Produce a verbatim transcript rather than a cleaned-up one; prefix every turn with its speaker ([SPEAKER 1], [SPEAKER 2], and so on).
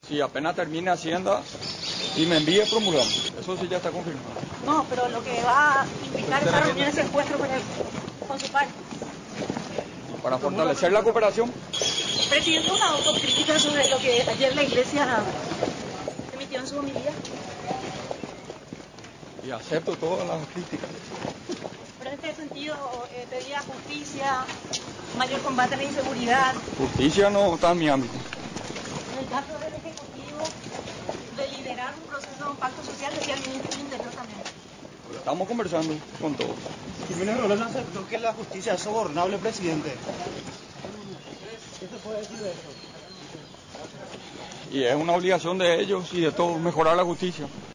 [SPEAKER 1] Si apenas termine Hacienda y me envíe, promulgamos. Eso sí ya está confirmado.
[SPEAKER 2] No, pero lo que va a implicar esa reunión es encuentro con, el, con su parte.
[SPEAKER 1] Para fortalecer la cooperación.
[SPEAKER 2] Presidente, una autocrítica sobre lo que ayer la Iglesia emitió en su homilía.
[SPEAKER 1] Y acepto todas las críticas.
[SPEAKER 2] Pero en este sentido, eh, pedía justicia, mayor combate a la inseguridad.
[SPEAKER 1] Justicia no está en mi ámbito.
[SPEAKER 2] En el caso del Ejecutivo, de liderar un proceso de un pacto social, decía el ministro del Interior también.
[SPEAKER 1] Estamos conversando con todos.
[SPEAKER 3] Jiménez Rolón aceptó que la justicia es sobornable, presidente.
[SPEAKER 4] ¿Qué se puede decir de eso?
[SPEAKER 1] Y es una obligación de ellos y de todos mejorar la justicia.